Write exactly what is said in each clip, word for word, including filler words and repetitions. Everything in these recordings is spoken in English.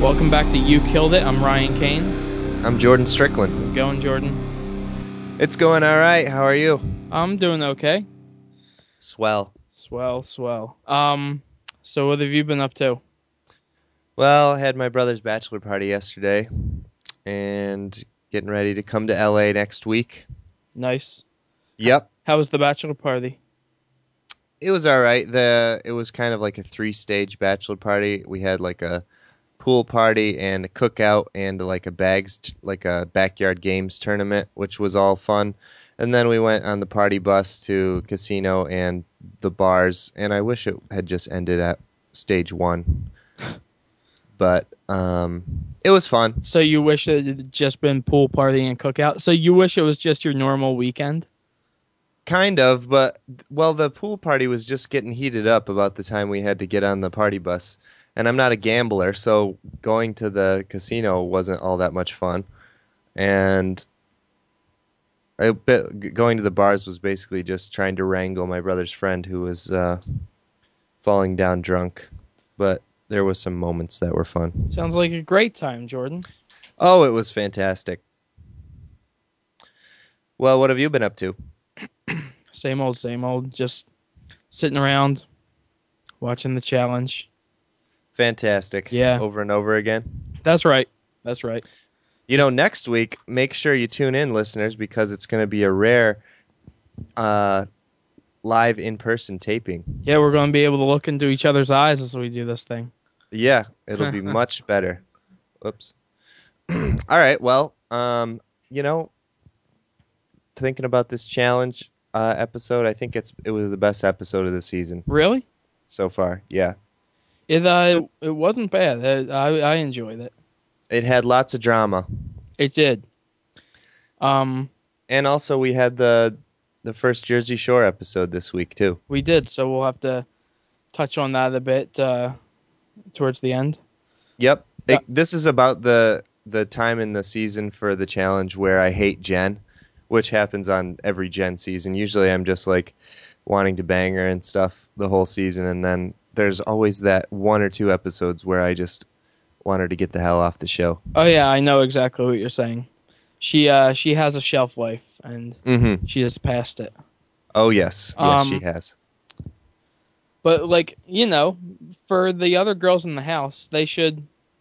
Welcome back to You Killed It. I'm Ryan Kane. I'm Jordan Strickland. How's it going, Jordan? It's going all right. How are you? I'm doing okay. Swell. Swell, swell. Um, so what have you been up to? Well, I had my brother's bachelor party yesterday, and getting ready to come to L A next week. Nice. Yep. How was the bachelor party? It was all right. The it was kind of like a three-stage bachelor party. We had like a pool party and a cookout and like a bags like a backyard games tournament, which was all fun. And then we went on the party bus to casino and the bars, and I wish it had just ended at stage one. But um, it was fun. So you wish it had just been pool party and cookout? So you wish it was just your normal weekend? Kind of, but, well, the pool party was just getting heated up about the time we had to get on the party bus. And I'm not a gambler, so going to the casino wasn't all that much fun. And I, going to the bars was basically just trying to wrangle my brother's friend who was uh, falling down drunk. But there was some moments that were fun. Sounds like a great time, Jordan. Oh, it was fantastic. Well, what have you been up to? Same old, same old. Just sitting around, watching the challenge. Fantastic. Yeah. Over and over again. That's right. That's right. You know, next week, make sure you tune in, listeners, because it's going to be a rare uh, live in-person taping. Yeah, we're going to be able to look into each other's eyes as we do this thing. Yeah, it'll be much better. Oops. All right, well, um, you know, thinking about this challenge uh, episode, I think it's it was the best episode of the season. Really? So far, yeah. It uh, it wasn't bad. I, I I enjoyed it. It had lots of drama. It did. Um, and also we had the the first Jersey Shore episode this week too. We did, so we'll have to touch on that a bit uh, towards the end. Yep. Yeah. It, this is about the the time in the season for the challenge where I hate Jen, which happens on every Jen season. Usually I'm just like wanting to bang her and stuff the whole season, and then there's always that one or two episodes where I just want her to get the hell off the show. Oh yeah, I know exactly what you're saying. She uh she has a shelf life, and mm-hmm. she has passed it. Oh yes, yes um, she has. But like, you know, for the other girls in the house, they should,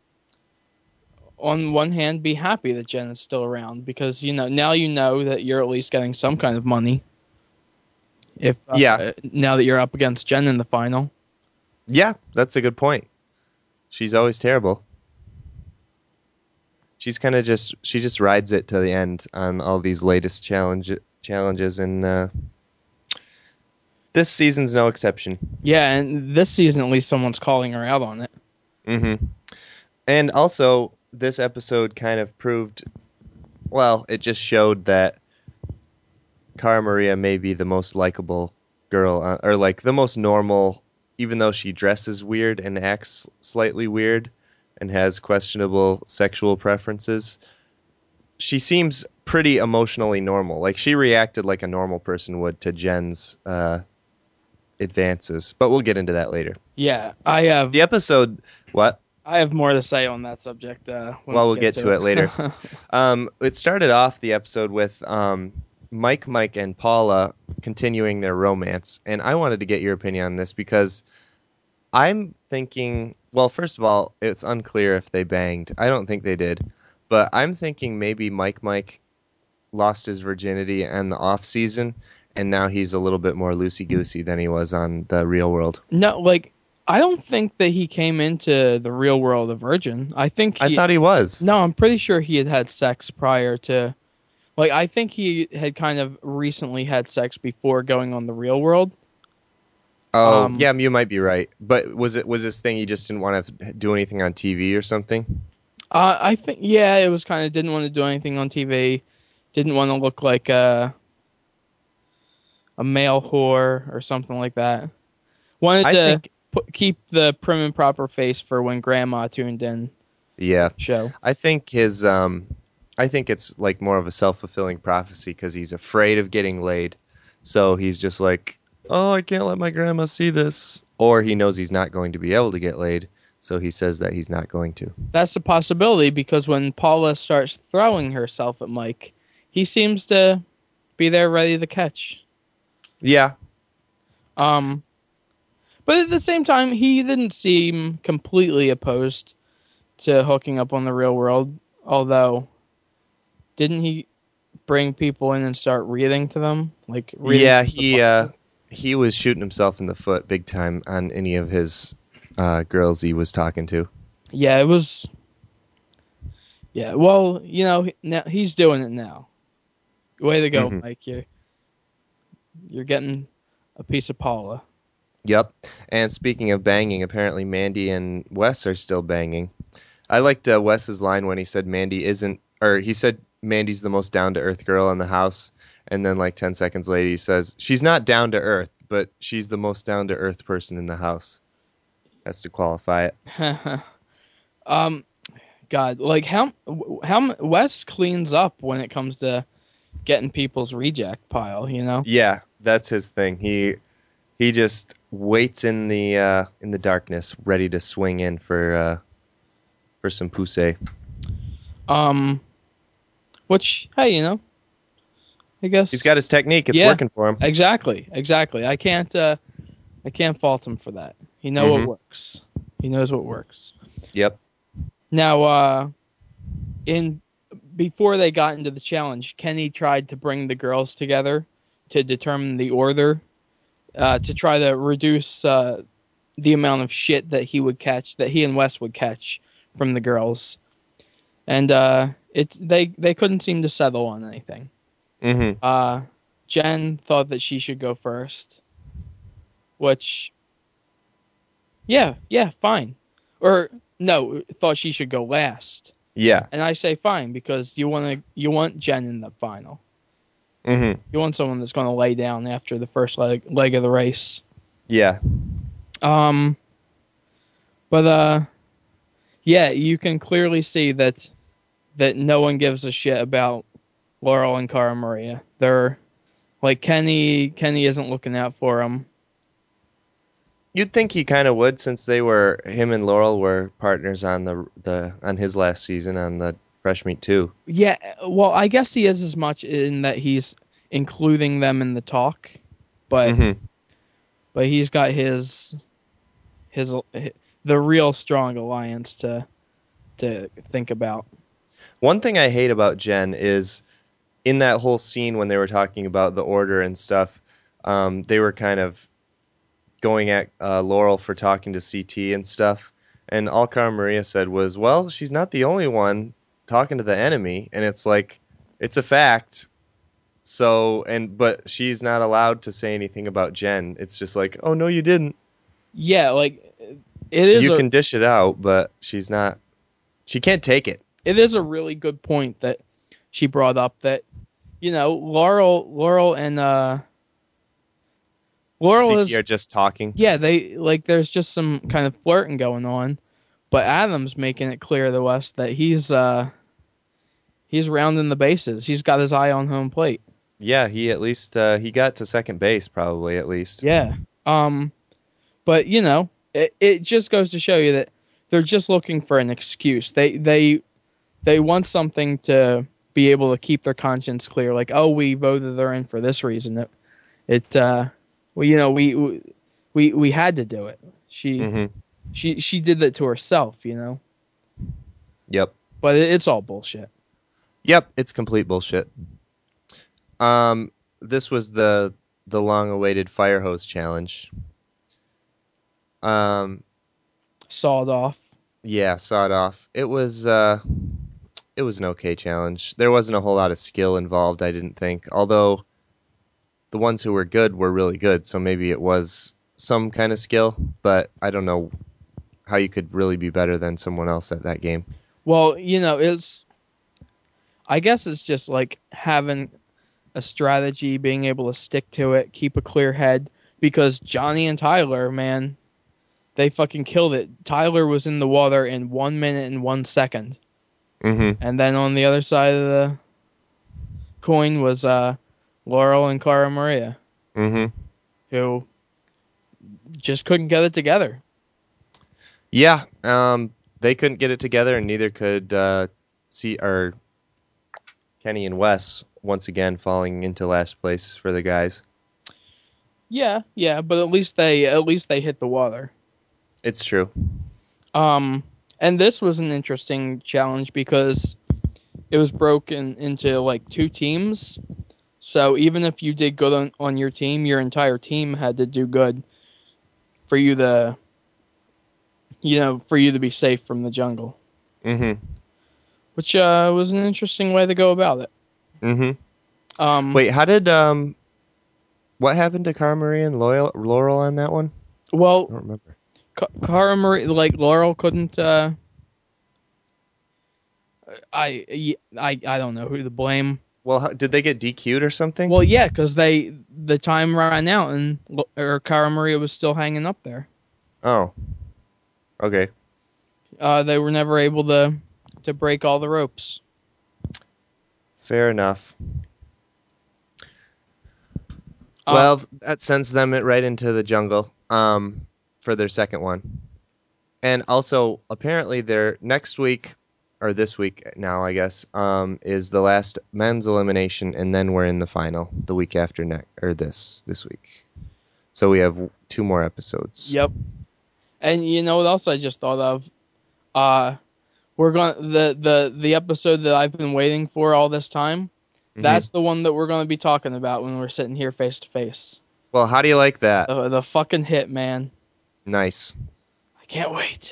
on one hand, be happy that Jen is still around, because you know now you know that you're at least getting some kind of money. If uh, yeah, now that you're up against Jen in the final. Yeah, that's a good point. She's always terrible. She's kind of just she just rides it to the end on all these latest challenge challenges, and uh, this season's no exception. Yeah, and this season at least someone's calling her out on it. Mm-hmm. And also, this episode kind of proved, well, it just showed that Cara Maria may be the most likable girl, uh, or like the most normal, even though she dresses weird and acts slightly weird and has questionable sexual preferences. She seems pretty emotionally normal. Like, she reacted like a normal person would to Jen's uh, advances. But we'll get into that later. Yeah, I have... The episode... What? I have more to say on that subject. Uh, when well, we we'll get, get to, to it, it later. um, it started off the episode with um, Mike, Mike, and Paula continuing their romance. And I wanted to get your opinion on this because I'm thinking... Well, first of all, it's unclear if they banged. I don't think they did. But I'm thinking maybe Mike Mike lost his virginity in the off season, and now he's a little bit more loosey-goosey than he was on the Real World. No, like, I don't think that he came into the Real World a virgin. I think he, I thought he was. No, I'm pretty sure he had had sex prior to... Like, I think he had kind of recently had sex before going on the Real World. Oh, um, yeah, you might be right. But was it was this thing he just didn't want to do anything on T V or something? Uh, I think, yeah, it was kind of didn't want to do anything on T V. Didn't want to look like a, a male whore or something like that. Wanted I to think, put, keep the prim and proper face for when Grandma tuned in. Yeah. Show. I think his... Um, I think it's like more of a self-fulfilling prophecy because he's afraid of getting laid. So he's just like, oh, I can't let my grandma see this. Or he knows he's not going to be able to get laid. So he says that he's not going to. That's a possibility because when Paula starts throwing herself at Mike, he seems to be there ready to catch. Yeah. Um, but at the same time, he didn't seem completely opposed to hooking up on the real world. Although, didn't he bring people in and start reading to them, like reading? Yeah, The he uh, he was shooting himself in the foot big time on any of his uh, girls he was talking to. Yeah, it was. Yeah, well, you know, now he's doing it now. Way to go, Mm-hmm. Mike! You're you're getting a piece of Paula. Yep. And speaking of banging, apparently Mandy and Wes are still banging. I liked uh, Wes's line when he said Mandy isn't, or he said Mandy's the most down to earth girl in the house, and then like ten seconds later he says she's not down to earth, but she's the most down to earth person in the house. Has to qualify it. um, God, like how how Wes cleans up when it comes to getting people's reject pile. You know. Yeah, that's his thing. He he just waits in the uh, in the darkness, ready to swing in for uh, for some poussey. Um, which hey, you know, I guess He's got his technique. It's yeah, working for him. exactly, exactly. I can't uh, I can't fault him for that. He know what Mm-hmm. works. He knows what works. Yep. Now, uh, in before they got into the challenge, Kenny tried to bring the girls together to determine the order, uh, to try to reduce uh, the amount of shit that he would catch, that he and Wes would catch from the girls, and uh, it they they couldn't seem to settle on anything. Mm-hmm. Uh, Jen thought that she should go first, which yeah, yeah, fine, or no, thought she should go last. Yeah. And I say fine because you want to you want Jen in the final. Mm-hmm. You want someone that's going to lay down after the first leg leg of the race. Yeah. Um, but uh, yeah, you can clearly see that that no one gives a shit about Laurel and Cara Maria. They're like Kenny. Kenny isn't looking out for them. You'd think he kind of would, since they were him and Laurel were partners on the the on his last season on the Fresh Meat too. Yeah, well, I guess he is as much in that he's including them in the talk, but Mm-hmm. but he's got his his the real strong alliance to to think about. One thing I hate about Jen is in that whole scene when they were talking about the order and stuff, um, they were kind of going at uh, Laurel for talking to C T and stuff. And all Cara Maria said was, well, she's not the only one talking to the enemy. And it's like, it's a fact. So, and, but she's not allowed to say anything about Jen. It's just like, oh, no, you didn't. Yeah, like it is You a can dish it out, but she's not, she can't take it. it is a really good point that she brought up that you know Laurel Laurel and uh Laurel C T is are just talking. yeah they like there's just some kind of flirting going on, but Adam's making it clear to us that he's uh he's rounding the bases. He's got his eye on home plate. Yeah, he at least, uh, he got to second base, probably, at least. Yeah. Um but you know, it it just goes to show you that they're just looking for an excuse. They they they want something to be able to keep their conscience clear. Like, oh, we voted her in for this reason. It, it uh, well, you know, we we we had to do it. She Mm-hmm. she she did that to herself, you know. Yep. But it, it's all bullshit. Yep, it's complete bullshit. Um, this was the the long-awaited fire hose challenge. Um, Sawed off. yeah, sawed off. It was uh, it was an okay challenge. There wasn't a whole lot of skill involved, I didn't think. Although the ones who were good were really good, so maybe it was some kind of skill. But I don't know how you could really be better than someone else at that game. Well, you know, it's. I guess it's just like having a strategy, being able to stick to it, keep a clear head. Because Johnny and Tyler, man, they fucking killed it. Tyler was in the water in one minute and one second. Mm-hmm. And then on the other side of the coin was uh, Laurel and Cara Maria, Mm-hmm. who just couldn't get it together. Yeah, um, they couldn't get it together, and neither could uh, see or Kenny and Wes once again falling into last place for the guys. Yeah, yeah, but at least they at least they hit the water. It's true. Um, and this was an interesting challenge because it was broken into like two teams. So even if you did good on, on your team, your entire team had to do good for you to, you know, for you to be safe from the jungle, Mm-hmm. which uh, was an interesting way to go about it. Mm-hmm. Um, Wait, how did um, what happened to Cara Marie and Loyal, Laurel on that one? well, I don't remember. Ka- Cara Marie, like Laurel couldn't. Uh, I, I, I don't know who to blame. Well, how, did they get D Q'd or Well, something? yeah, because they the time ran out and or Cara Maria was still hanging up there. Oh, okay, Uh, they were never able to to break all the ropes. fair enough. Um, Well, that sends them right into the jungle um, for their second one. And also, apparently, their next week, or this week now, I guess, um, is the last men's elimination, and then we're in the final the week after next, or this this week. So we have two more episodes. yep. And you know what else I just thought of? Uh, we're going the the the episode that I've been waiting for all this time. Hmm. That's the one that we're going to be talking about when we're sitting here face to face. Well, how do you like that? The the fucking hit, man. Nice. I can't wait.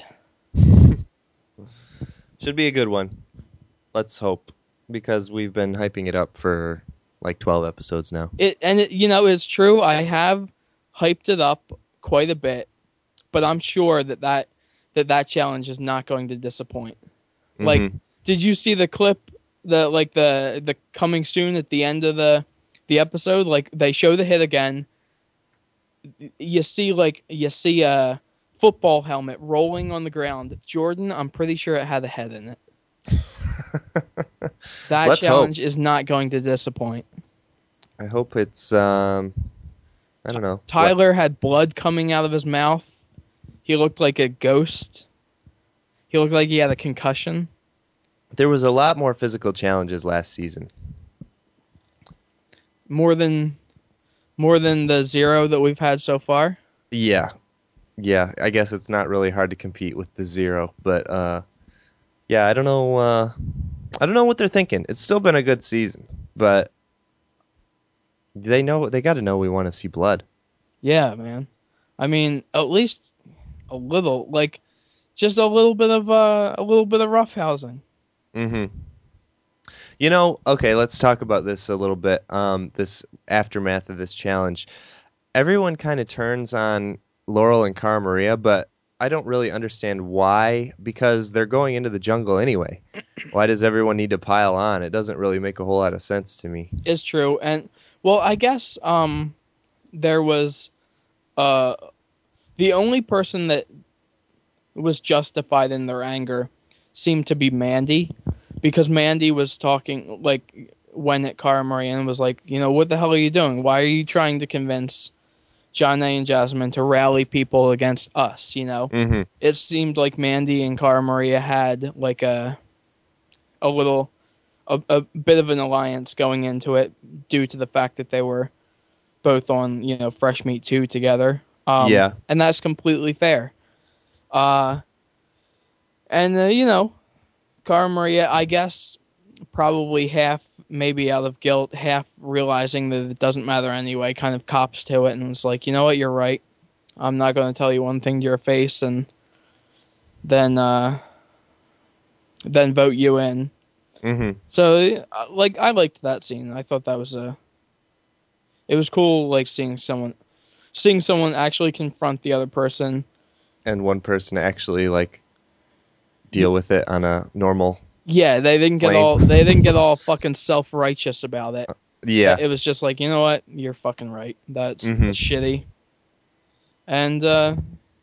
Should be a good one. Let's hope, because we've been hyping it up for like twelve episodes now. It and it, you know it's true. I have hyped it up quite a bit, but I'm sure that that that that challenge is not going to disappoint. Like, Hmm. did you see the clip, the like the the coming soon at the end of the the episode? Like they show the hit again. You see like you see a football helmet rolling on the ground. Jordan, I'm pretty sure it had a head in it. That Let's hope. challenge is not going to disappoint. I hope it's um I don't know. What Tyler had blood coming out of his mouth. He looked like a ghost. He looked like he had a concussion. There was a lot more physical challenges last season. More than more than the zero that we've had so far. Yeah. Yeah, I guess it's not really hard to compete with the zero, but uh yeah, I don't know uh I don't know what they're thinking. It's still been a good season, but they know they got to know we want to see blood. Yeah, man. I mean, at least a little, like just a little bit of uh, a little bit of roughhousing. Mhm. You know, okay, let's talk about this a little bit. Um this aftermath of this challenge. Everyone kind of turns on Laurel and Cara Maria, but I don't really understand why, because they're going into the jungle anyway. Why does everyone need to pile on? It doesn't really make a whole lot of sense to me. Is true, and well, I guess um, there was uh, the only person that was justified in their anger seemed to be Mandy, because Mandy was talking like when at Cara Maria and was like, you know, what the hell are you doing? Why are you trying to convince John A. and Jasmine to rally people against us? You know, Mm-hmm. it seemed like Mandy and Cara Maria had like a a little a, a bit of an alliance going into it due to the fact that they were both on you know Fresh Meat two together, um, Yeah. and that's completely fair. Uh, and uh, you know, Cara Maria, I guess, probably half maybe out of guilt, half realizing that it doesn't matter anyway, kind of cops to it and it's like, you know what, you're right. I'm not going to tell you one thing to your face, and then uh, then vote you in. Mm-hmm. So, uh, like, I liked that scene. I thought that was a it was cool, like seeing someone seeing someone actually confront the other person. And one person actually like deal with it on a normal Yeah, they didn't get plane. all they didn't get all fucking self righteous about it. Yeah. It was just like, you know what, you're fucking right. That's that's Mm-hmm. shitty. And uh,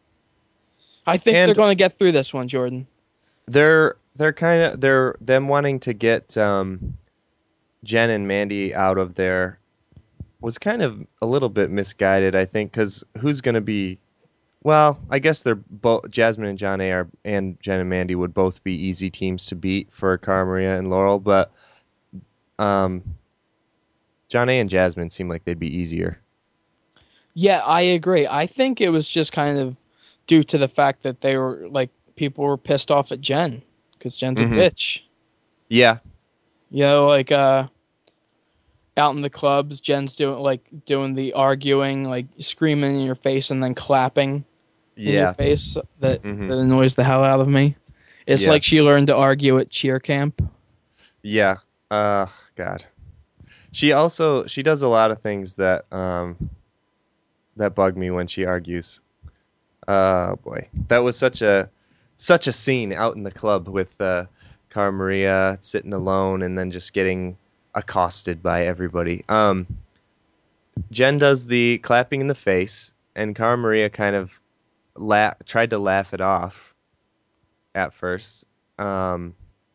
I think they're And going to get through this one, Jordan. they're they're kind of they're them wanting to get um, Jen and Mandy out of there was kind of a little bit misguided, I think, because who's going to be Well, I guess they're both Jasmine and John A. are and Jen and Mandy would both be easy teams to beat for Cara Maria and Laurel, but um, John A. and Jasmine seem like they'd be easier. Yeah, I agree. I think it was just kind of due to the fact that they were like people were pissed off at Jen because Jen's a hmm bitch. Yeah, You know, like uh, out in the clubs, Jen's doing like doing the arguing, like screaming in your face and then clapping in your yeah, face. That hmm that annoys the hell out of me. It's yeah, like she learned to argue at cheer camp. yeah. Uh, God. She also she does a lot of things that um that bug me when she argues. Oh boy, that was such a such a scene out in the club with uh, Cara Maria sitting alone and then just getting accosted by everybody. Um, Jen does the clapping in the face, and Cara Maria kind of la- tried to laugh it off at first. Um,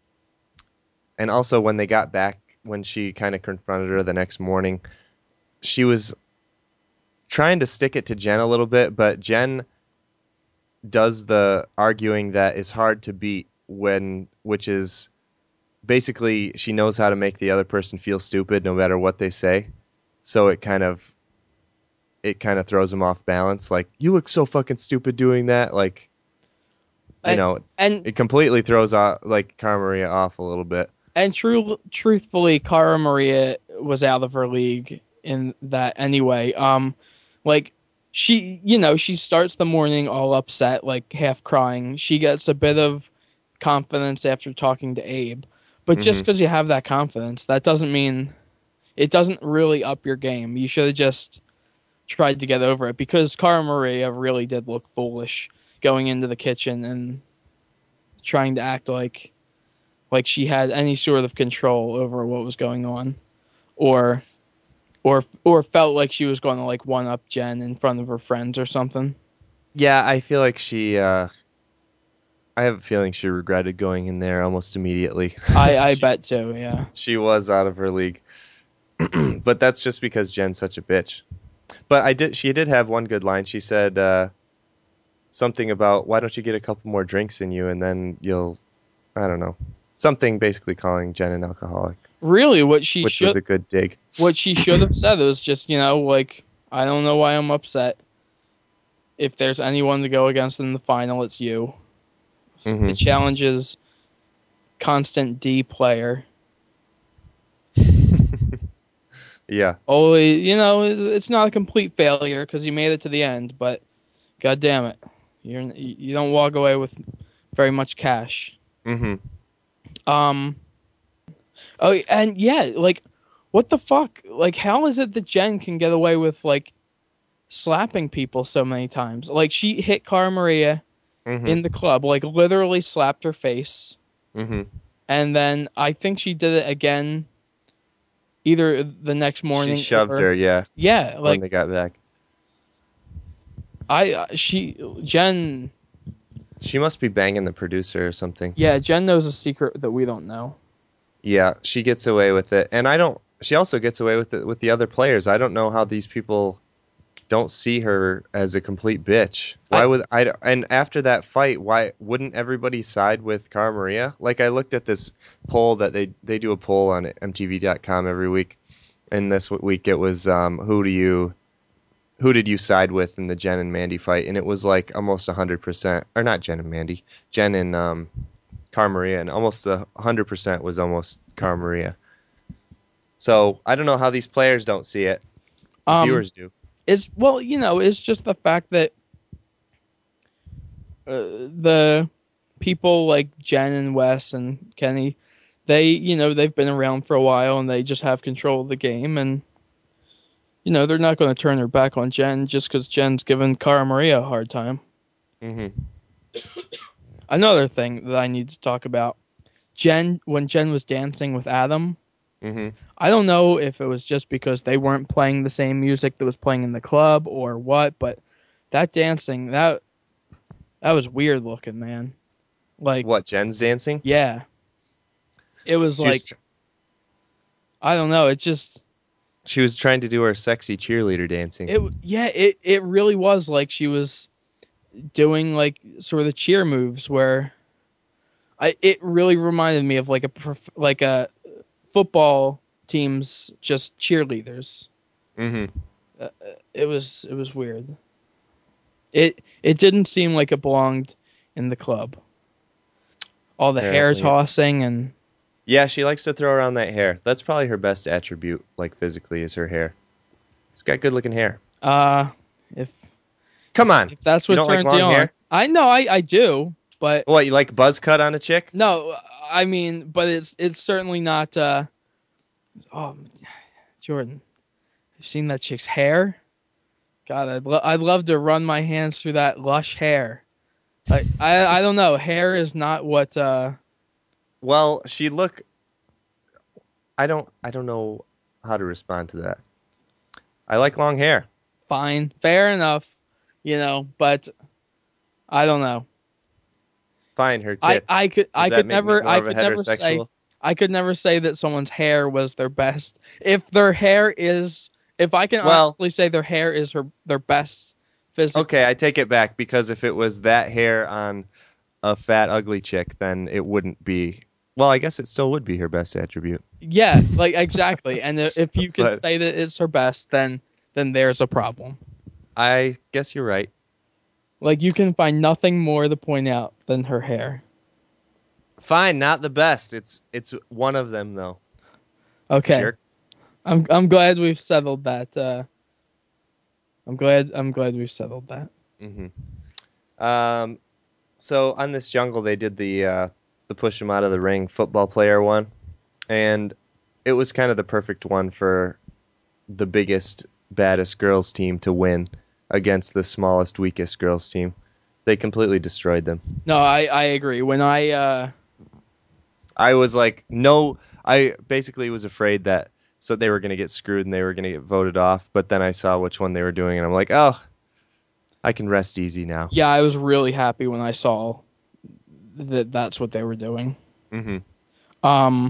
and also when they got back, when she kind of confronted her the next morning, she was trying to stick it to Jen a little bit, but Jen does the arguing that is hard to beat when which is basically she knows how to make the other person feel stupid no matter what they say. So it kind of it kind of throws them off balance, like you look so fucking stupid doing that, like you And know, and it completely throws off like Cara Maria off a little bit. and true, truthfully, Cara Maria was out of her league in that anyway. Um, like she, you know, she starts the morning all upset, like half crying. She gets a bit of confidence after talking to Abe, but just Mhm. because you have that confidence, that doesn't mean it doesn't really up your game. You should have just tried to get over it because Cara Maria really did look foolish going into the kitchen and trying to act like like she had any sort of control over what was going on, or or or felt like she was going to like one up Jen in front of her friends or something. Yeah, I feel like she uh I have a feeling she regretted going in there almost immediately. I I she bet too. Yeah. she was out of her league. But that's just because Jen's such a bitch. But I did she did have one good line. She said uh something about why don't you get a couple more drinks in you and then you'll I don't know. Something basically calling Jen an alcoholic, Really, what she which was should a good dig. what she should have said was just you know like I don't know why I'm upset. If there's anyone to go against in the final, it's you. The hmm challenge is constant D player. Yeah. Only you know it's not a complete failure because you made it to the end, but god damn it, you're you don't walk away with very much cash. hmm Um. Oh, and yeah, like, what the fuck? Like, how is it that Jen can get away with like slapping people so many times? Like, she hit Cara Maria hmm in the club, like literally slapped her face, hmm and then I think she did it again either the next She morning shoved or her, yeah, yeah, when they like got back. I uh, she Jen She must be banging the producer or something. yeah Jen knows a secret that we don't know. Yeah, she gets away with it. And I don't she also gets away with it with the other players. I don't know how these people don't see her as a complete bitch. I Why would I? And after that fight, why wouldn't everybody side with Cara Maria? Like I looked at this poll that they they do a poll on M T V dot com every week, and this week it was um, who do you who did you side with in the Jen and Mandy fight? And it was like almost a hundred percent, or not Jen and Mandy, Jen and um, Cara Maria, and almost a hundred percent was almost Cara Maria. So I don't know how these players don't see it. The um viewers do. it's well you know it's just the fact that uh, the people like Jen and Wes and Kenny, they you know they've been around for a while and they just have control of the game and you know they're not going to turn their back on Jen just because Jen's giving Cara Maria a hard time. hmm Another thing that I need to talk about, Jen when Jen was dancing with Adam. hmm I don't know if it was just because they weren't playing the same music that was playing in the club or what, but that dancing that that was weird looking, man. Like, What, Jen's dancing? yeah, it was She was like tr- I don't know. It just she was trying to do her sexy cheerleader dancing. it yeah it it really was like she was doing like sort of cheer moves where I it really reminded me of like a prof- like a football team's just cheerleaders. Mm-hmm. Uh, it was it was weird. It it didn't seem like it belonged in the club. All the hair Apparently. tossing and Yeah, she likes to throw around that hair. That's probably her best attribute, like physically, is her hair. She's got good looking hair. uh if Come on. if that's You what don't like turns you long on. hair? I know I I do, but What, you like buzz cut on a chick? no, I mean, but it's it's certainly not uh oh, Jordan, you seen that chick's hair? God, I'd lo- I'd love to run my hands through that lush hair. Like I I don't know, hair is not what uh Well, she look I don't I don't know how to respond to that. I like long hair. fine, fair enough, you know, but I don't know. Fine, her I tits. I could Does I that could make me never more I of a could never say heterosexual? I could never say that someone's hair was their best. If their hair is if I can Well, honestly say their hair is her their best physical. okay, I take it back because if it was that hair on a fat, ugly chick, then it wouldn't be. Well, I guess it still would be her best attribute. Yeah, like exactly. And i- if you can But say that it's her best, then then there's a problem. I guess you're right. Like you can find nothing more to point out than her hair. Fine, not the best. It's it's one of them though. Okay. Jerk. I'm I'm glad we've settled that. Uh I'm glad I'm glad we've settled that. hmm Um. So on this jungle, they did the uh, the push him out of the ring football player one, and it was kind of the perfect one for the biggest, baddest girls team to win against the smallest, weakest girls team. They completely destroyed them. No, I I agree. When I uh I was like, no, I basically was afraid that so they were going to get screwed and they were going to get voted off. But then I saw which one they were doing, and I'm like, oh, I can rest easy now. yeah, I was really happy when I saw that that's what they were doing. hmm Um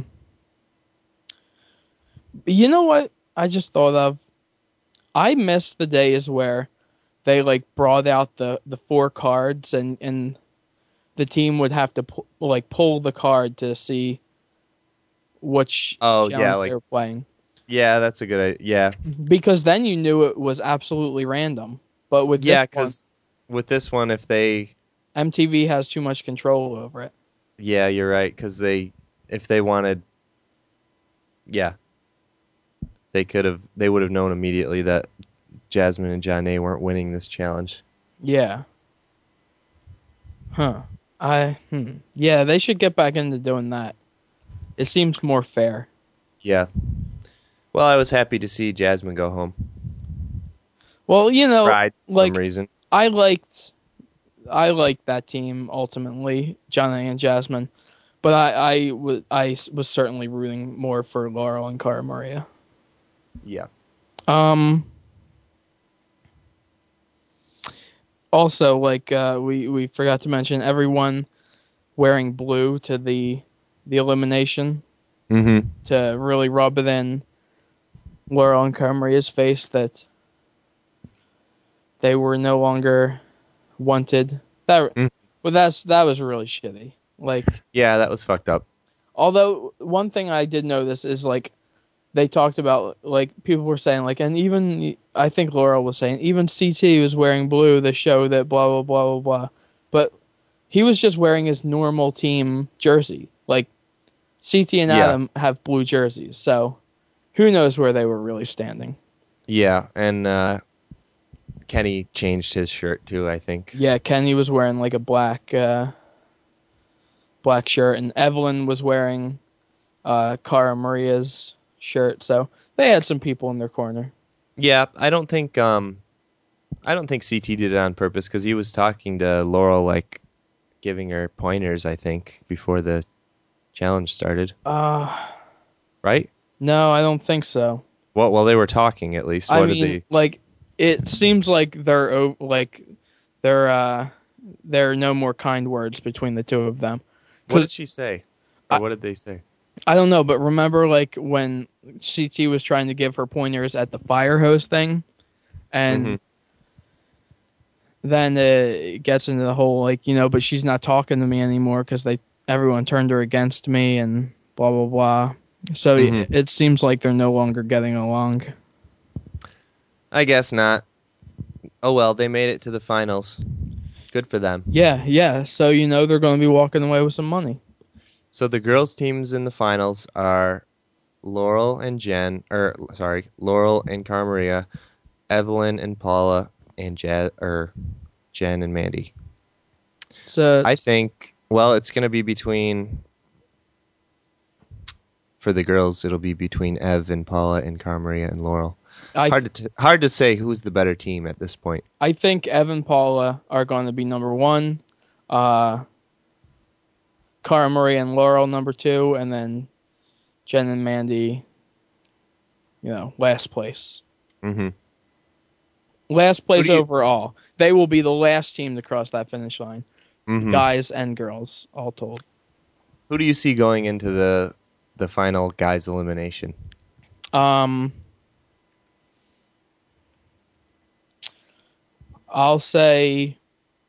you know what I just thought of? I miss the days where they like brought out the the four cards and and the team would have to pu- like pull the card to see which Oh yeah, challenge they like were playing yeah, that's a good idea. Yeah, because then you knew it was absolutely random. But with yeah, this one, because with this one, if they, M T V has too much control over it. yeah, you're right, because they, if they wanted, yeah, they could have, they would have known immediately that Jasmine and Janae weren't winning this challenge. Yeah. Huh. I hmm. Yeah, they should get back into doing that. It seems more fair. Yeah. Well, I was happy to see Jasmine go home. Well, you know, Cried for some like reason. I liked I liked that team ultimately, Johnny and Jasmine. But I, I, was, I was certainly rooting more for Laurel and Cara Maria. Yeah. Um, also, like uh, we, we forgot to mention everyone wearing blue to the the elimination Mm-hmm. to really rub it in Laurel and Cara Maria's face that they were no longer wanted. That Mm. well, that's that was really shitty. Like, Yeah, that was fucked up. although one thing I did notice is like they talked about like people were saying like and even I think Laurel was saying even C T was wearing blue to show that blah blah blah blah blah, but he was just wearing his normal team jersey. Like C T and Yeah. Adam have blue jerseys, so who knows where they were really standing. Yeah, and uh, Kenny changed his shirt too, I think. Yeah, Kenny was wearing like a black uh, black shirt, and Evelyn was wearing uh, Cara Maria's shirt. So they had some people in their corner. Yeah, I don't think um I don't think C T did it on purpose because he was talking to Laurel like giving her pointers, I think, before the challenge started. Uh Right? no, I don't think so. Well, well, they were talking at least. I What did mean, they? like it seems like they're o- like there uh there are no more kind words between the two of them. What Cuz did she say, or I, what did they say? I don't know, but remember like when C T was trying to give her pointers at the fire hose thing Mm-hmm. and then it gets into the whole like you know, but she's not talking to me anymore because they everyone turned her against me and blah blah blah. So Hmm. it, it seems like they're no longer getting along. I guess not. Oh well, they made it to the finals. Good for them. Yeah, yeah. So you know they're going to be walking away with some money. So the girls' teams in the finals are Laurel and Jen, or sorry, Laurel and Cara Maria, Evelyn and Paula, and Jen, or Jen and Mandy. So I think. Well, it's going to be between. For the girls, it'll be between Ev and Paula and Cara Maria and Laurel. I Hard to t- hard to say who's the better team at this point. I think Evan Paula are going to be number one, uh, Cara Marie and Laurel number two, and then Jen and Mandy, you know, last place. Hmm. Last Who place do you? overall. They will be the last team to cross that finish line, Hmm. guys and girls, all told. Who do you see going into the the final guys elimination? Um, I'll say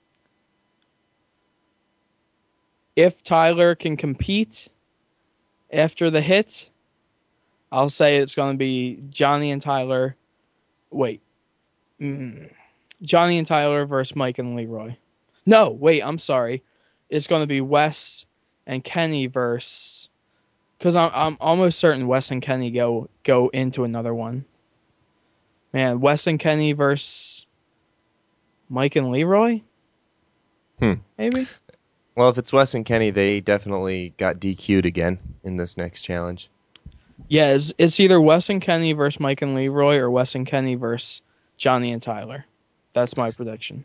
if Tyler can compete after the hit, I'll say it's going to be Johnny and Tyler. Wait, mm, Johnny and Tyler versus Mike and Leroy. No, wait, I'm sorry. It's going to be Wes and Kenny versus because I'm I'm almost certain Wes and Kenny go go into another one. Man, Wes and Kenny versus Mike and Leroy, Hmm. maybe. Well, if it's Wes and Kenny, they definitely got D Q'd again in this next challenge. Yeah, it's, it's either Wes and Kenny versus Mike and Leroy or Wes and Kenny versus Johnny and Tyler. That's my prediction.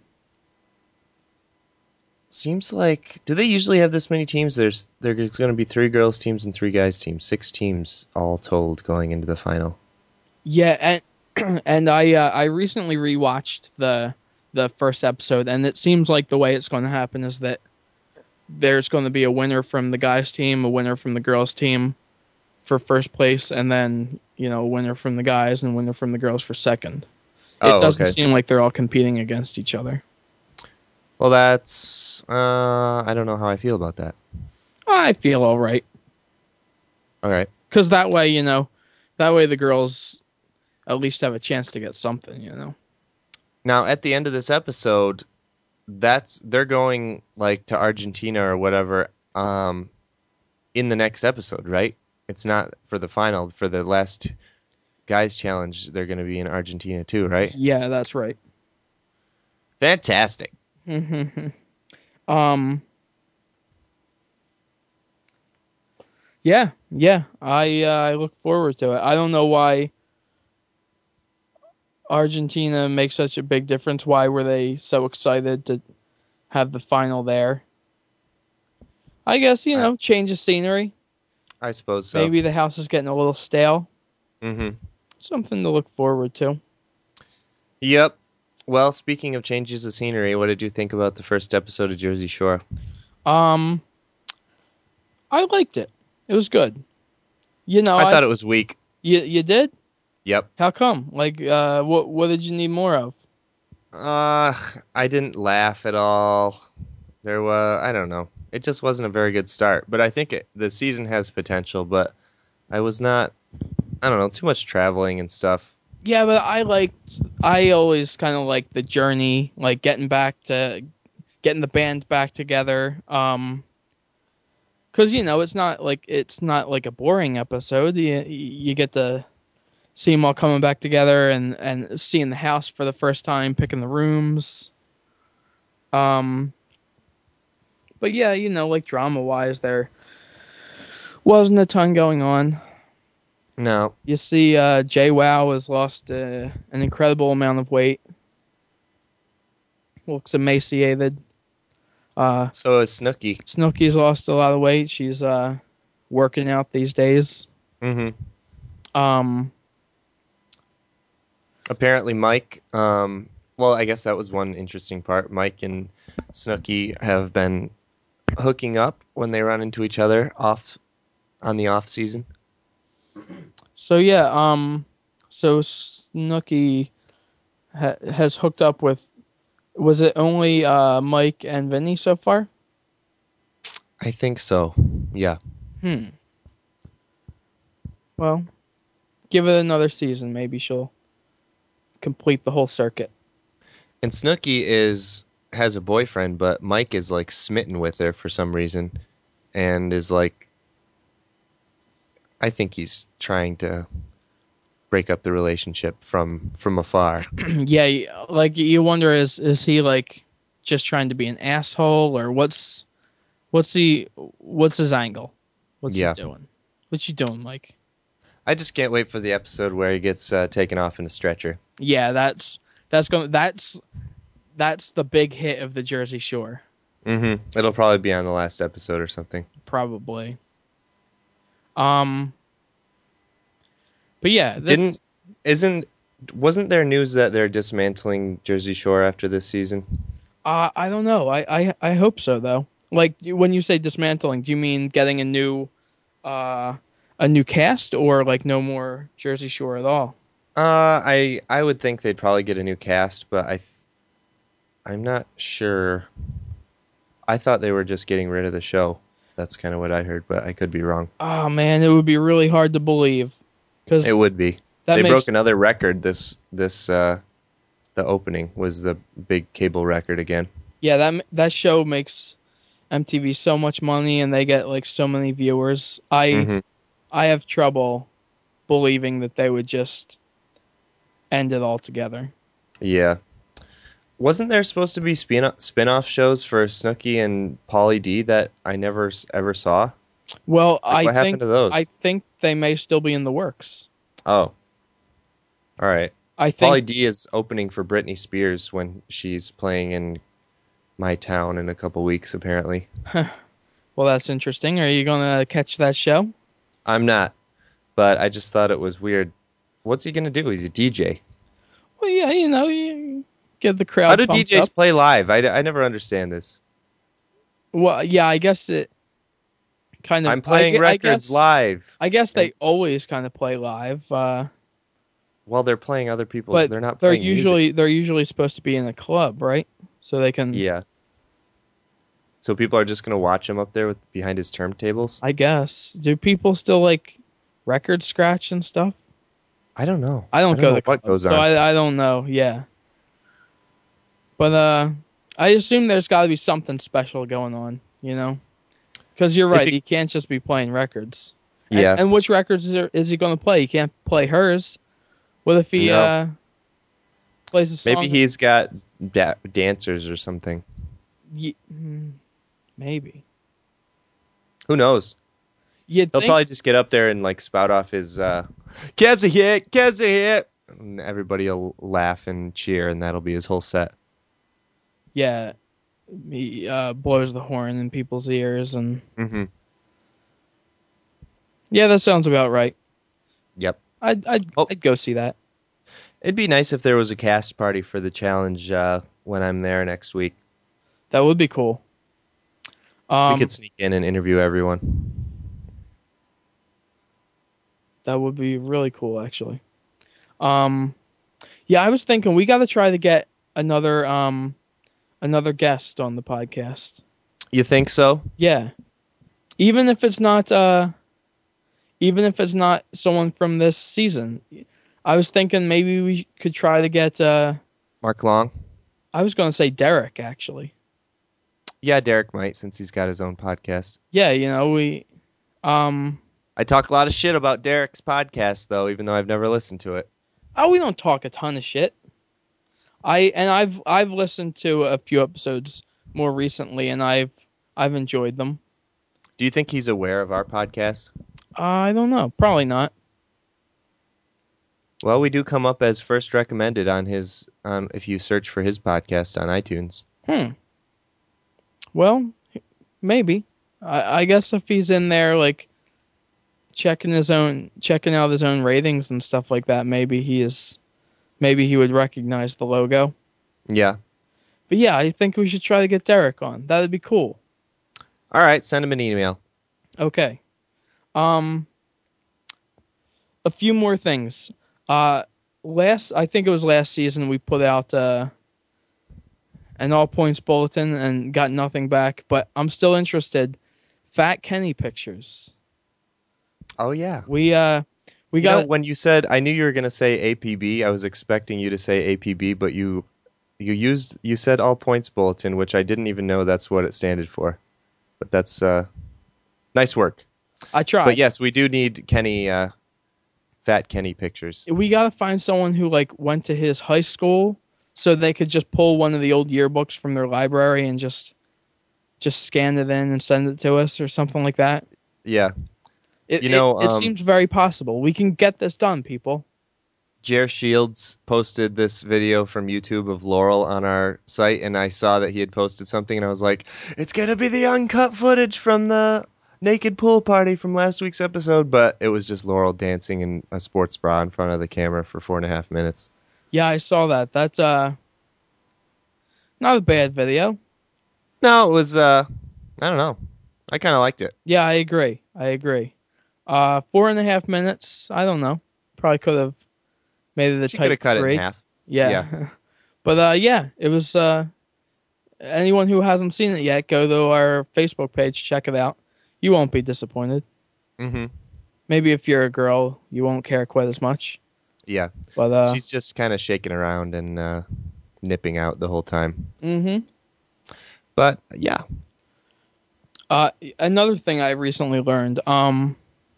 Seems like do they usually have this many teams? There's there's going to be three girls teams and three guys teams, six teams all told going into the final. Yeah, and and I uh, I recently rewatched the the first episode, and it seems like the way it's going to happen is that there's going to be a winner from the guys team, a winner from the girls team for first place, and then you know a winner from the guys and a winner from the girls for second. It Oh, doesn't okay. seem like they're all competing against each other. Well, that's uh, I don't know how I feel about that. I feel all right All right. because that way you know that way the girls at least have a chance to get something. You know. Now, at the end of this episode, that's they're going like to Argentina or whatever um in the next episode, right? It's not for the final, for the last guys challenge, they're going to be in Argentina too, right? Yeah, that's right. Fantastic. um. Yeah, yeah. I uh, I look forward to it. I don't know why Argentina makes such a big difference. Why were they so excited to have the final there? I guess, you I, know, change of scenery. I suppose so. Maybe the house is getting a little stale. Mhm. Something to look forward to. Yep. Well, speaking of changes of scenery, what did you think about the first episode of Jersey Shore? Um, I liked it. It was good. You know, I I thought it was weak. you you did? Yep. How come? Like, uh, what what did you need more of? Uh, I didn't laugh at all. There was, I don't know. It just wasn't a very good start, but I think it, the season has potential, but I was not, I don't know, too much traveling and stuff. Yeah, but I liked. I always kind of like the journey, like getting back to getting the band back together. Um, because you know it's not like it's not like a boring episode. You you get to see them all coming back together and and seeing the house for the first time, picking the rooms. Um, but yeah, you know, like drama wise, there wasn't a ton going on. No. You see, uh, JWoww has lost uh, an incredible amount of weight. Looks emaciated. Uh, So is Snooki. Snooki's lost a lot of weight. She's uh, working out these days. Mm-hmm. Um, Apparently, Mike, um, well, I guess that was one interesting part. Mike and Snooki have been hooking up when they run into each other off on the off season. so yeah, um, so Snooki ha- has hooked up with Was it only uh, Mike and Vinny so far? I think so. Yeah. Hmm. Well, give it another season. Maybe she'll complete the whole circuit. And Snooki is has a boyfriend, but Mike is like smitten with her for some reason, and is like, I think he's trying to break up the relationship from from afar. Yeah, like you wonder is is he like just trying to be an asshole or what's what's he what's his angle? What's he Yeah. doing? What you doing, Mike? I just can't wait for the episode where he gets uh, taken off in a stretcher. Yeah, that's that's going that's that's the big hit of the Jersey Shore, Mm-hmm. It'll probably be on the last episode or something. probably. Um, but yeah, Didn't this isn't wasn't there news that they're dismantling Jersey Shore after this season? uh, I don't know. I, I I hope so though. Like when you say dismantling, do you mean getting a new uh a new cast or like no more Jersey Shore at all? Uh, I I would think they'd probably get a new cast, but I th- I'm not sure. I thought they were just getting rid of the show. That's kind of what I heard, but I could be wrong. Oh man, it would be really hard to believe It because would be. that They broke makes another record. This this uh, the opening was the big cable record again. yeah that that show makes M T V so much money and they get like so many viewers. I Mm-hmm. I have trouble believing that they would just end it altogether. Yeah. Wasn't there supposed to be spin spin-off shows for Snooki and Pauly D that I never s- ever saw? Well, Like, I what happened think to I those? think they may still be in the works. Oh, all right. I think Pauly D is opening for Britney Spears when she's playing in my town in a couple weeks, apparently. well that's interesting. Are you going to catch that show? I'm not, but I just thought it was weird. What's he gonna do? He's a D J. Well, yeah, you know, you get the How crowd do pumped D Js up. play live? I, I never understand this. Well, yeah, I guess it kind of I'm I, playing gue- I records guess live, I guess and they always kind of play live. Uh while they're playing other people's, but they're not they're playing music. usually they're usually supposed to be in a club, right? So they can, Yeah. So people are just gonna watch him up there with behind his turntables. I guess. Do people still like record scratch and stuff? I don't know. I I don't don't go know to what clubs, goes so on. I I don't know. Yeah, but uh, I assume there's got to be something special going on, you know? Because you're It'd right, be he can't just be playing records. And yeah. and which records is, there, is he going to play? He can't play hers. What if he No. uh plays a Maybe song? he's got da- dancers or something. Ye- hmm, maybe. Who knows? You'd He'll think, probably just get up there and like spout off his uh, "Cavs a hit, Cavs a hit," and everybody will laugh and cheer, and that'll be his whole set. yeah, he uh, blows the horn in people's ears, and Mm-hmm. yeah, that sounds about right. Yep. I'd I'd Oh, I'd go see that. it'd be nice if there was a cast party for the challenge uh, when I'm there next week. That would be cool. We Um, could sneak in and interview everyone. that would be really cool, actually. Um, yeah, I was thinking we got to try to get another um another guest on the podcast. You think so? Yeah, even if it's not uh even if it's not someone from this season. I was thinking maybe we could try to get uh Mark Long? I was going to say Derek actually. Yeah, Derek might since he's got his own podcast. Yeah, you know, we um I talk a lot of shit about Derek's podcast though, even though I've never listened to it. oh, we don't talk a ton of shit. I and I've I've listened to a few episodes more recently and I've I've enjoyed them. Do you think he's aware of our podcast? Uh, I don't know, probably not. Well, we do come up as first recommended on his on if you search for his podcast on iTunes. Hmm. Well, maybe. I, I guess if he's in there like checking his own checking out his own ratings and stuff like that, maybe he is maybe he would recognize the logo. Yeah. But yeah, I think we should try to get Derek on. That'd be cool. All right, send him an email. Okay. Um a few more things. Uh last I think it was last season we put out uh an all points bulletin and got nothing back. But I'm still interested. Fat Kenny pictures. Oh yeah. We uh we You know, got when you said, I knew you were going to say A P B, I was expecting you to say A P B, but you you used you said all points bulletin, which I didn't even know that's what it standed for. But that's uh, nice work. I But tried. yes, we do need Kenny, uh, fat Kenny pictures. We got to find someone who like went to his high school so they could just pull one of the old yearbooks from their library and just just scan it in and send it to us or something like that. Yeah. It You it, know, it um, seems very possible. We can get this done, people. Jer Shields posted this video from YouTube of Laurel on our site, and I saw that he had posted something, and I was like, it's going to be the uncut footage from the naked pool party from last week's episode, but it was just Laurel dancing in a sports bra in front of the camera for four and a half minutes. Yeah, I saw that. That's uh not a bad video. No, it was, uh, I don't know. I kind of liked it. Yeah, I agree. I agree. Uh, four and a half minutes. I don't know. Probably could have made it a She could tight have cut it in three. half. Yeah. Yeah, but uh, yeah, it was. Uh, anyone who hasn't seen it yet, go to our Facebook page, check it out. You won't be disappointed. Mm-hmm. Maybe if you're a girl, you won't care quite as much. Yeah. But uh, She's just kind of shaking around and uh, nipping out the whole time. mm-hmm. But yeah. Uh, another thing I recently learned. Um,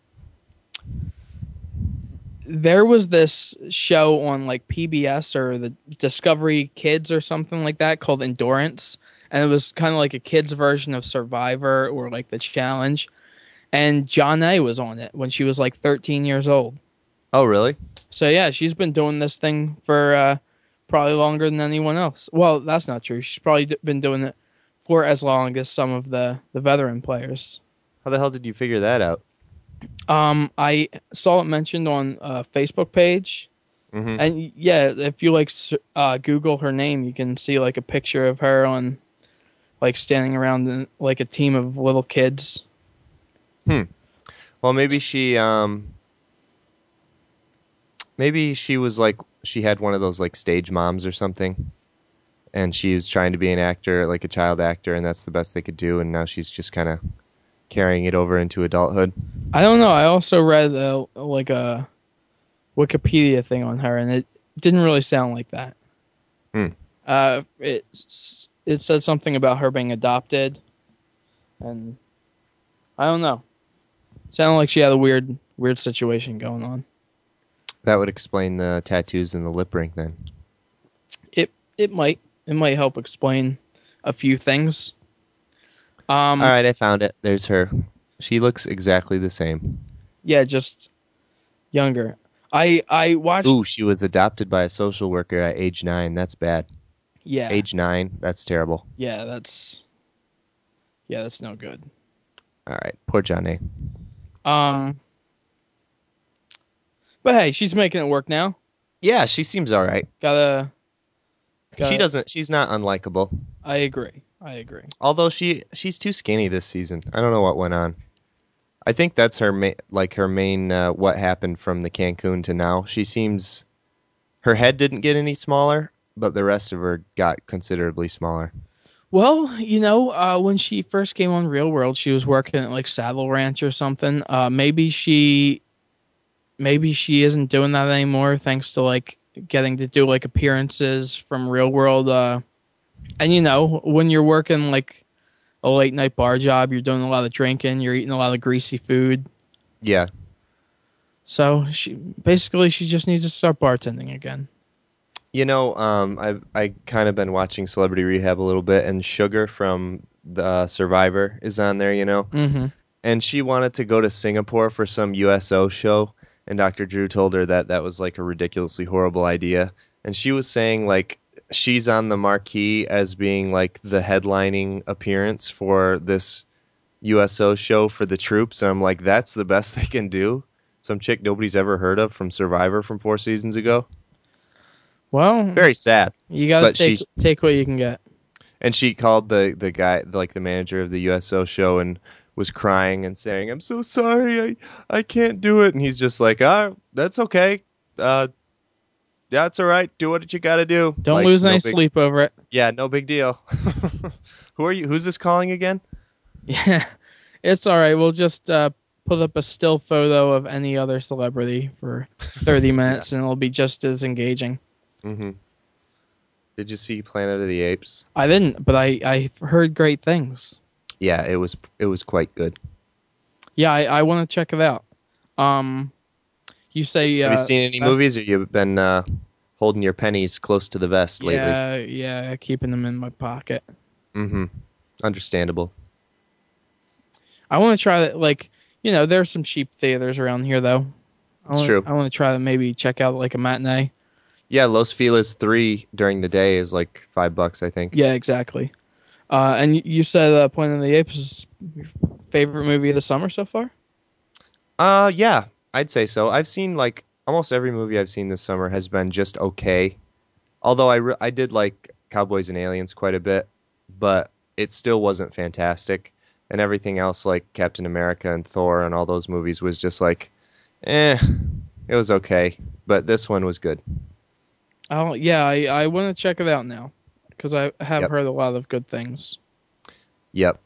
there was this show on like P B S or the Discovery Kids or something like that called Endurance, and it was kind of like a kids version of Survivor or like the Challenge. And John A was on it when she was like thirteen years old. Oh, really? So yeah, she's been doing this thing for uh, probably longer than anyone else. Well, that's not true. She's probably d- been doing it for as long as some of the the veteran players. How the hell did you figure that out? Um, I saw it mentioned on a Facebook page. Mm-hmm. And yeah, if you like uh, Google her name, you can see like a picture of her on like standing around in, like a team of little kids. Hmm. Well, maybe she, um, maybe she was like, she had one of those like stage moms or something, and she was trying to be an actor, like a child actor, and that's the best they could do, and now she's just kind of carrying it over into adulthood. I don't know. I also read uh, like a Wikipedia thing on her, and it didn't really sound like that. Hmm. Uh, it it said something about her being adopted, and I don't know. Sounded like she had a weird weird situation going on. That would explain the tattoos and the lip ring then. It it might it might help explain a few things. Um, All right, I found it. There's her. She looks exactly the same. yeah, just younger. I I watched. Ooh, she was adopted by a social worker at age nine. That's bad. Yeah, Age nine. That's terrible. yeah, that's yeah, that's no good. All right, poor Johnny. Um, but hey, she's making it work now. Yeah, she seems all right. Gotta, She gotta. doesn't. She's not unlikable. I agree. I agree. Although she she's too skinny this season. I don't know what went on. I think that's her ma- like her main uh, what happened from the Cancun to now. She seems her head didn't get any smaller, but the rest of her got considerably smaller. Well, you know, uh, when she first came on Real World, she was working at like Saddle Ranch or something. Uh, maybe she, maybe she isn't doing that anymore, thanks to like getting to do like appearances from Real World. Uh, and you know, when you're working like a late night bar job, you're doing a lot of drinking, you're eating a lot of greasy food. Yeah. So she basically she just needs to start bartending again. You know, um, I I kind of been watching Celebrity Rehab a little bit, and Sugar from the uh, Survivor is on there. You know, Mm-hmm. and she wanted to go to Singapore for some U S O show, and Doctor Drew told her that that was like a ridiculously horrible idea, and she was saying like she's on the marquee as being like the headlining appearance for this U S O show for the troops, and I'm like, that's the best they can do. Some chick nobody's ever heard of from Survivor from four seasons ago. Well, Very sad. you got to But take she take what you can get. and she called the the guy, like the manager of the U S O show, and was crying and saying, "I'm so sorry, I I can't do it." And he's just like, "Ah, that's okay. Uh, Yeah, it's all right. Do what you got to do. Don't Like, lose no any big, sleep over it. yeah, no big deal. Who are you? Who's this calling again? Yeah, it's all right. We'll just uh, put up a still photo of any other celebrity for thirty Yeah. minutes, and it'll be just as engaging. Mm-hmm. Did you see Planet of the Apes? I didn't, but I I heard great things. Yeah, it was it was quite good. Yeah, I, I want to check it out. Um, you say Have you uh, seen any best? movies, or you've been uh, holding your pennies close to the vest lately? Yeah, yeah, keeping them in my pocket. Mm-hmm. Understandable. I want to try that. Like, you know, there's some cheap theaters around here, though. I It's want true. I want to try to maybe check out like a matinee. Yeah, Los Feliz three during the day is like five bucks, I think. Yeah, exactly. Uh, and y- you said uh, Planet of the Apes is your favorite movie of the summer so far? Uh, yeah, I'd say so. I've seen like almost every movie I've seen this summer has been just okay. Although I re- I did like Cowboys and Aliens quite a bit, but it still wasn't fantastic. And everything else like Captain America and Thor and all those movies was just like, eh, it was okay. But this one was good. Oh, yeah, I, I want to check it out now because I have Yep, heard a lot of good things. yep,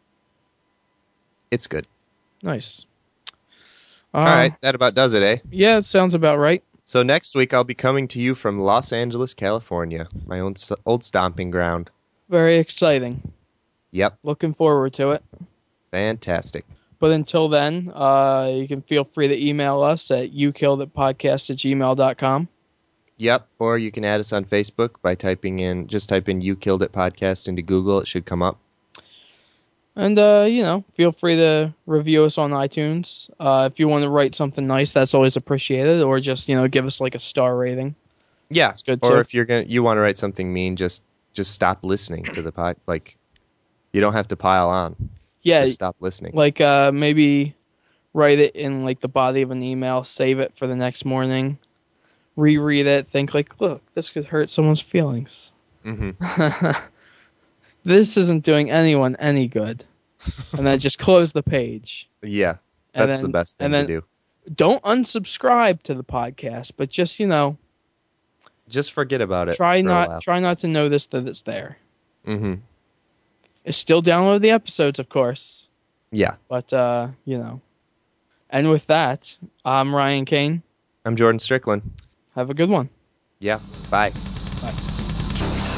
it's good. Nice. All Uh, right, that about does it, eh? yeah, it sounds about right. So next week I'll be coming to you from Los Angeles, California, my own st- old stomping ground. Very exciting. Yep, Looking forward to it. fantastic. But until then, uh, you can feel free to email us at youkilleditpodcast at gmail dot com. Yep, or you can add us on Facebook by typing in, just type in You Killed It Podcast into Google. It should come up. And, uh, you know, feel free to review us on iTunes. Uh, if you want to write something nice, that's always appreciated. Or just, you know, give us like a star rating. Yeah, It's good or too. if you're gonna you want to write something mean, just just stop listening to the pod. Like, you don't have to pile on. Yeah, Just stop listening. like uh, maybe write it in like the body of an email, save it for the next morning, reread it, think like, look, this could hurt someone's feelings. Mm-hmm. This isn't doing anyone any good. And then just close the page. Yeah, And that's the then best and thing to then do. don't unsubscribe to the podcast, but just, you know, Just forget about it try for a not while. try not to notice that it's there. Mm-hmm. Still download the episodes, of course. Yeah, But uh, you know. And with that, I'm Ryan Kane. I'm Jordan Strickland. Have a good one. Yeah, bye. Bye.